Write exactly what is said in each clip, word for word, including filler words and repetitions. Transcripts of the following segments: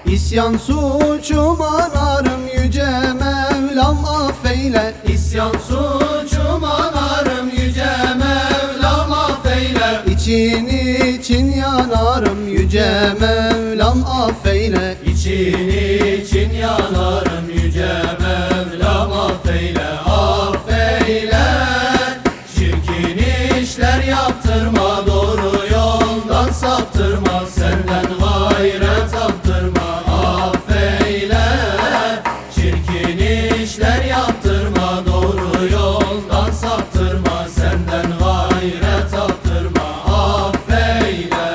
İsyan suçum anarım yüce Mevlam affeyle. İsyan suçum anarım yüce Mevlam affeyle. İçin için yanarım yüce Mevlam affeyle. İçin için yanarım yüce Mevlam affeyle. Affeyle. Çirkin işler yaptırma, doğru yoldan saptırma, senden gayrı taptırma. Affeyle. Çirkin işler yaptırma, doğru yoldan saptırma, senden gayrı taptırma. Affeyle.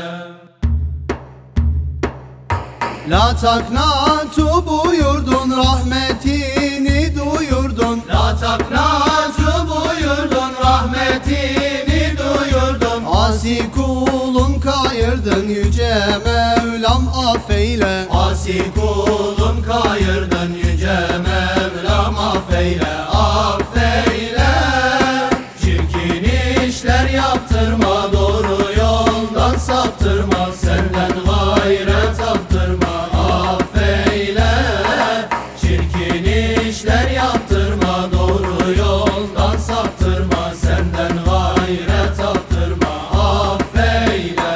La taknatu buyurdun, rahmetini duyurdun. La taknatu buyurdun, rahmetini duyurdun. Asi kulun kayırdın yüce Mevlam affeyle. Asi kulun kayırdın yüce Mevlam affeyle. Affeyle. Çirkin işler yaptırma, doğru yoldan saptırma, senden gayrı taptırma. Affeyle. Çirkin işler yaptırma, doğru yoldan saptırma, senden gayrı taptırma. Affeyle.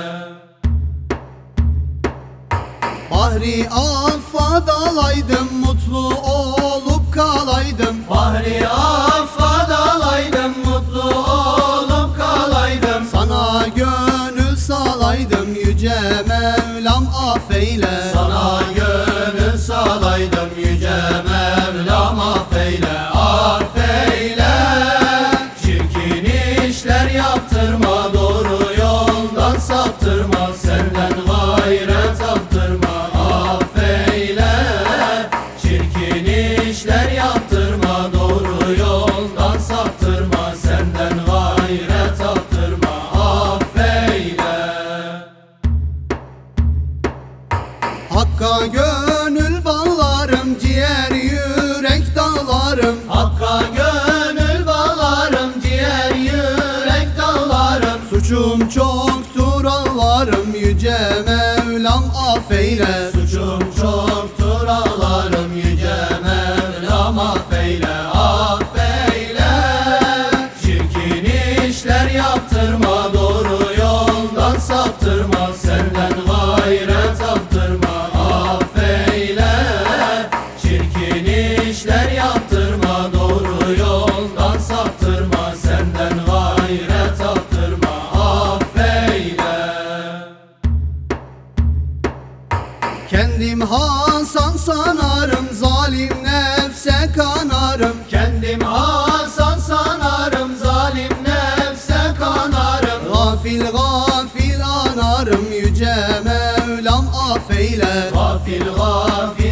Bahri affa dalaydım, mutlu olup kalaydım. Bahri affa dalaydım, mutlu olup kalaydım. Sana gönül sağlaydım yüce Mevlam affeyle. Sana gönül sağlaydım yüce Mevlam affeyle. Affeyle. Çirkin işler yaptırma, doğru yoldan saptırma, senden gayrı taptırma. Affeyle. Çirkin işler yaptırma, doğru yoldan saptırma, senden gayrı taptırma. Affeyle. Hakka gönül bağlarım, ciğer yürek dağlarım. Hakka gönül bağlarım, ciğer yürek dağlarım. Suçum çoktur ağlarım yüce Mevlam affeyle. Suçum çoktur ağlarım yüce Mevlam affeyle. Affeyle. Çirkin işler yaptırma, doğru yoldan saptırma, senden gayrı taptırma. Affeyle. Çirkin işler yaptırma, doğru yoldan saptırma, senden gayrı taptırma. Affeyle. Kendim Hasan sanarım, zalim nefse kanarım. Kendim Hasan sanarım, zalim nefse kanarım. Gafil gafil anarım yüce Mevlam affeyle. Gafil gafil